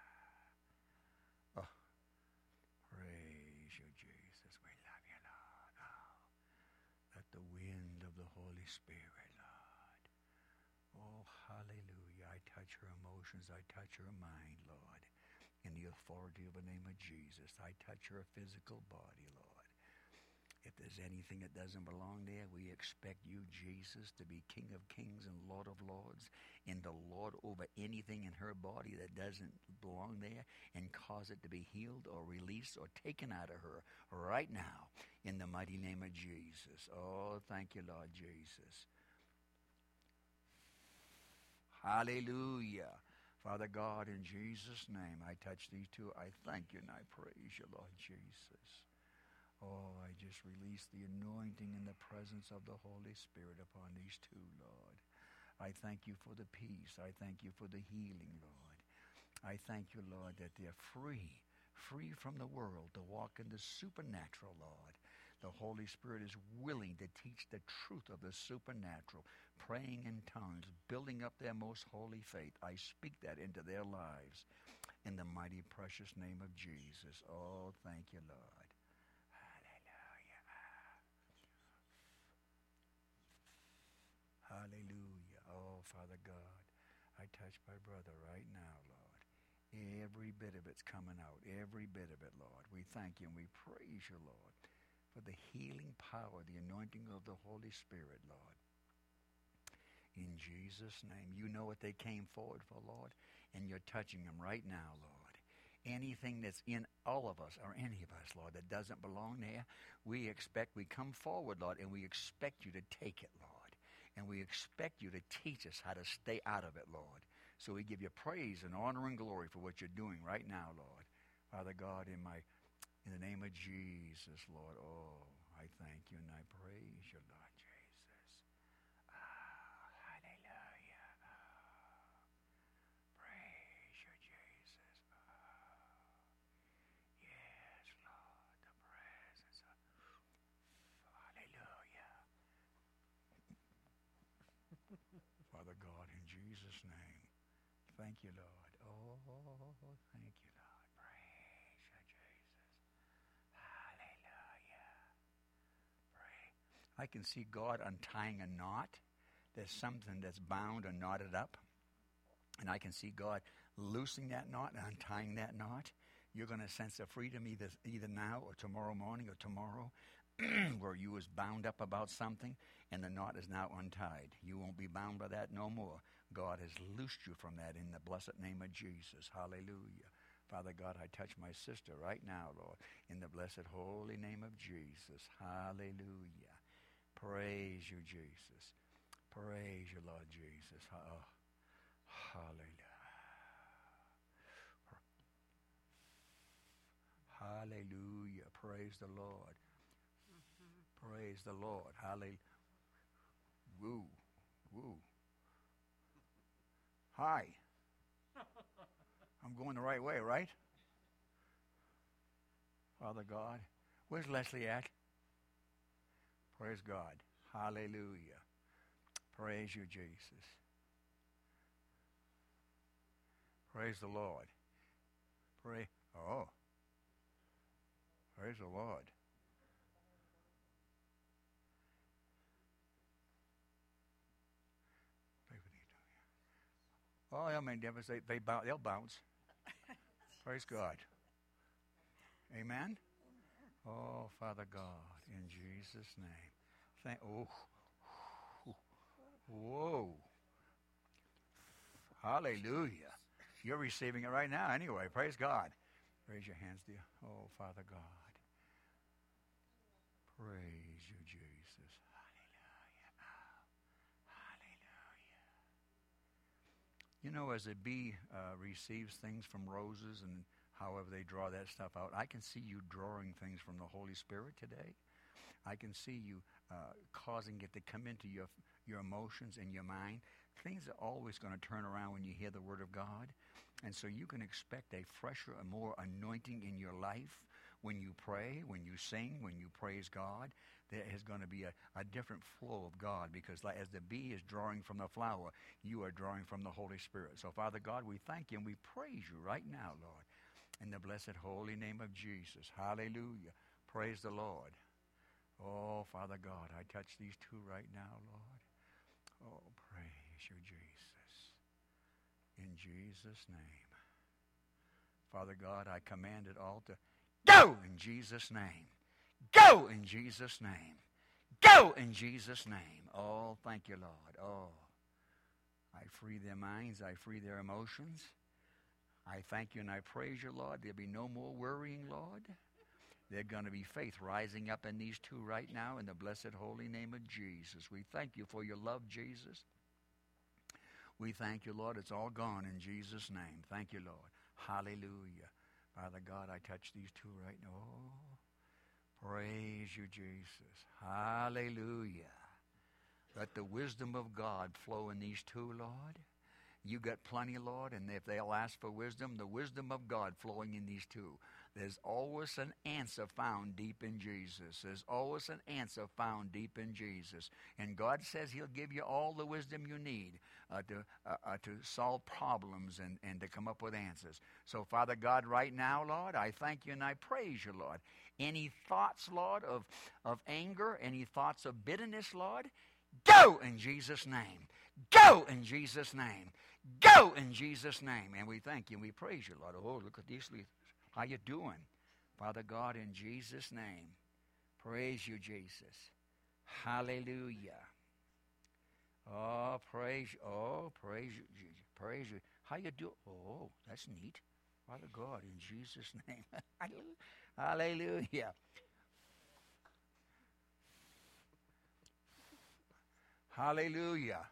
Oh, praise you, Jesus. We love you, Lord. Oh, let the wind of the Holy Spirit, Lord. Oh, hallelujah. I touch her emotions. I touch her mind, Lord. In the authority of the name of Jesus, I touch her physical body, Lord. If there's anything that doesn't belong there, we expect you, Jesus, to be King of Kings and Lord of Lords, and the Lord over anything in her body that doesn't belong there, and cause it to be healed or released or taken out of her right now in the mighty name of Jesus. Oh, thank you, Lord Jesus. Hallelujah. Father God, in Jesus' name, I touch these two. I thank you and I praise you, Lord Jesus. Oh, I just release the anointing in the presence of the Holy Spirit upon these two, Lord. I thank you for the peace. I thank you for the healing, Lord. I thank you, Lord, that they're free from the world to walk in the supernatural, Lord. The Holy Spirit is willing to teach the truth of the supernatural, praying in tongues, building up their most holy faith. I speak that into their lives in the mighty, precious name of Jesus. Oh, thank you, Lord. Hallelujah. Oh, Father God, I touch my brother right now, Lord. Every bit of it's coming out. Every bit of it, Lord. We thank you and we praise you, Lord, for the healing power, the anointing of the Holy Spirit, Lord. In Jesus' name. You know what they came forward for, Lord, and you're touching them right now, Lord. Anything that's in all of us or any of us, Lord, that doesn't belong there, we come forward, Lord, and we expect you to take it, Lord. And we expect you to teach us how to stay out of it, Lord. So we give you praise and honor and glory for what you're doing right now, Lord. Father God, in the name of Jesus, Lord, oh, I thank you and I praise you, Lord Jesus. Oh, hallelujah. Oh, praise you, Jesus. Oh, yes, Lord, the presence of hallelujah. Father God, in Jesus' name, thank you, Lord. Oh, thank you, Lord. Praise you, Jesus. Hallelujah. Pray. I can see God untying a knot. There's something that's bound or knotted up. And I can see God loosening that knot and untying that knot. You're going to sense a freedom either now or tomorrow morning or tomorrow where you was bound up about something and the knot is now untied. You won't be bound by that no more. God has loosed you from that in the blessed name of Jesus. Hallelujah. Father God, I touch my sister right now, Lord, in the blessed holy name of Jesus. Hallelujah. Praise you, Jesus. Praise you, Lord Jesus. Oh, hallelujah. Hallelujah. Praise the Lord. Praise the Lord. Hallelujah. Woo. Woo. Hi. I'm going the right way, right? Father God. Where's Leslie at? Praise God. Hallelujah. Praise you, Jesus. Praise the Lord. Praise the Lord. Oh, I mean, they'll bounce. Praise God. Amen? Oh, Father God, in Jesus' name. Whoa. Hallelujah. You're receiving it right now anyway. Praise God. Raise your hands, dear. Oh, Father God. Praise you, Jesus. Hallelujah. Hallelujah. You know, as a bee receives things from roses and however they draw that stuff out, I can see you drawing things from the Holy Spirit today. I can see you causing it to come into your emotions and your mind. Things are always going to turn around when you hear the Word of God. And so you can expect a fresher and more anointing in your life when you pray, when you sing, when you praise God. There is going to be a different flow of God, because as the bee is drawing from the flower, you are drawing from the Holy Spirit. So, Father God, we thank you and we praise you right now, Lord, in the blessed holy name of Jesus. Hallelujah. Praise the Lord. Oh, Father God, I touch these two right now, Lord. Oh, praise you, Jesus. In Jesus' name. Father God, I command it all to go in Jesus' name. Go in Jesus' name. Go in Jesus' name. Oh, thank you, Lord. Oh, I free their minds. I free their emotions. I thank you and I praise you, Lord. There'll be no more worrying, Lord. There's going to be faith rising up in these two right now in the blessed holy name of Jesus. We thank you for your love, Jesus. We thank you, Lord. It's all gone in Jesus' name. Thank you, Lord. Hallelujah. Father God, I touch these two right now. Oh, praise you, Jesus. Hallelujah. Let the wisdom of God flow in these two, Lord. You got plenty, Lord, and if they'll ask for wisdom, the wisdom of God flowing in these two. There's always an answer found deep in Jesus. There's always an answer found deep in Jesus. And God says he'll give you all the wisdom you need to solve problems and to come up with answers. So, Father God, right now, Lord, I thank you and I praise you, Lord. Any thoughts, Lord, of anger, any thoughts of bitterness, Lord, go in Jesus' name. Go in Jesus' name. Go in Jesus' name. And we thank you and we praise you, Lord. Oh, look at these leaders. How you doing? Father God, in Jesus' name. Praise you, Jesus. Hallelujah. Oh, praise you. Oh, praise you, Jesus. Praise you. How you do? Oh, that's neat. Father God, in Jesus' name. Hallelujah. Hallelujah.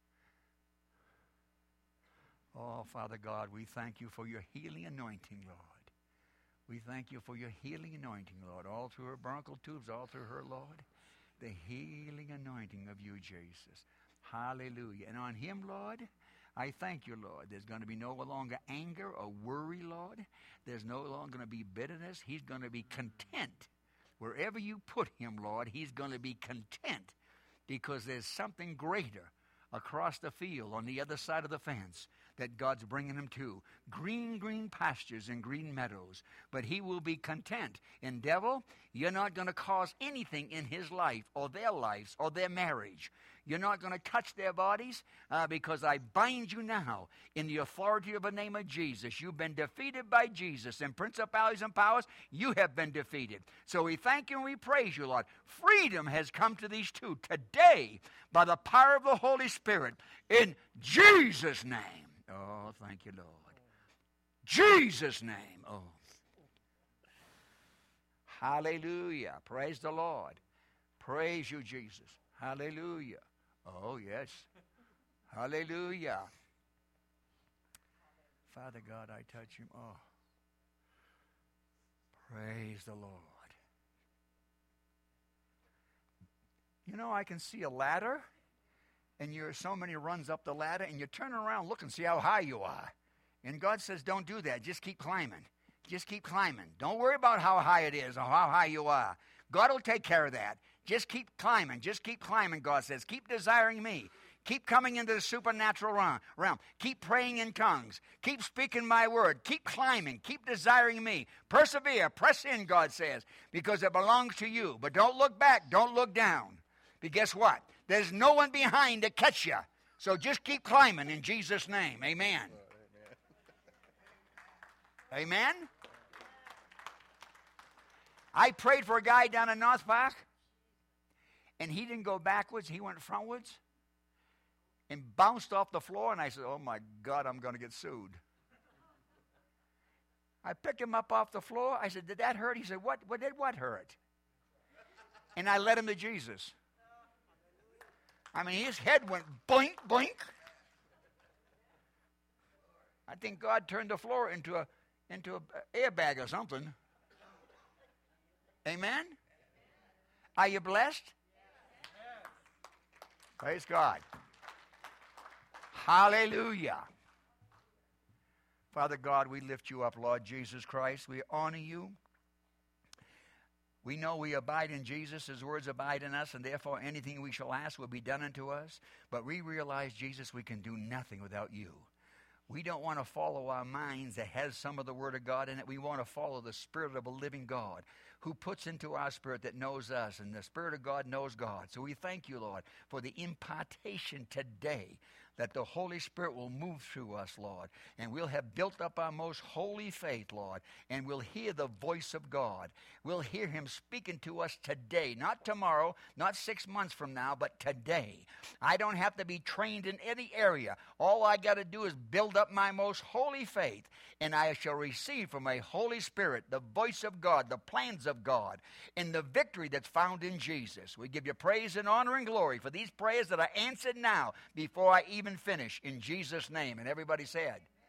Oh, Father God, we thank you for your healing anointing, Lord. We thank you for your healing anointing, Lord, all through her bronchial tubes, all through her, Lord. The healing anointing of you, Jesus. Hallelujah. And on him, Lord, I thank you, Lord. There's going to be no longer anger or worry, Lord. There's no longer going to be bitterness. He's going to be content. Wherever you put him, Lord, he's going to be content, because there's something greater across the field on the other side of the fence that God's bringing him to. Green, green pastures and green meadows. But he will be content. And devil, you're not going to cause anything in his life or their lives or their marriage. You're not going to touch their bodies because I bind you now in the authority of the name of Jesus. You've been defeated by Jesus, and principalities and powers, you have been defeated. So we thank you and we praise you, Lord. Freedom has come to these two today by the power of the Holy Spirit in Jesus' name. Oh, thank you, Lord. Jesus' name. Oh. Hallelujah. Praise the Lord. Praise you, Jesus. Hallelujah. Oh, yes. Hallelujah. Father God, I touch him. Oh. Praise the Lord. You know, I can see a ladder, and you're so many runs up the ladder, and you turn around, look and see how high you are. And God says, don't do that. Just keep climbing. Just keep climbing. Don't worry about how high it is or how high you are. God will take care of that. Just keep climbing. Just keep climbing, God says. Keep desiring me. Keep coming into the supernatural realm. Keep praying in tongues. Keep speaking my word. Keep climbing. Keep desiring me. Persevere. Press in, God says, because it belongs to you. But don't look back. Don't look down. But guess what? There's no one behind to catch you. So just keep climbing in Jesus' name. Amen. Amen. I prayed for a guy down in North Park, and he didn't go backwards. He went frontwards. and bounced off the floor, and I said, oh, my God, I'm going to get sued. I picked him up off the floor. I said, did that hurt? He said, what did what hurt? And I led him to Jesus. I mean, his head went boink, boink. I think God turned the floor into a airbag or something. Amen? Are you blessed? Praise God. Hallelujah. Father God, we lift you up, Lord Jesus Christ. We honor you. We know we abide in Jesus, his words abide in us, and therefore anything we shall ask will be done unto us. But we realize, Jesus, we can do nothing without you. We don't want to follow our minds that has some of the Word of God in it. We want to follow the Spirit of a living God who puts into our spirit that knows us, and the Spirit of God knows God. So we thank you, Lord, for the impartation today that the Holy Spirit will move through us, Lord, and we'll have built up our most holy faith, Lord, and we'll hear the voice of God. We'll hear him speaking to us today, not tomorrow, not 6 months from now, but today. I don't have to be trained in any area. All I got to do is build up my most holy faith, and I shall receive from a Holy Spirit the voice of God, the plans of God, and the victory that's found in Jesus. We give you praise and honor and glory for these prayers that are answered now before I even finish, in Jesus' name. And everybody said,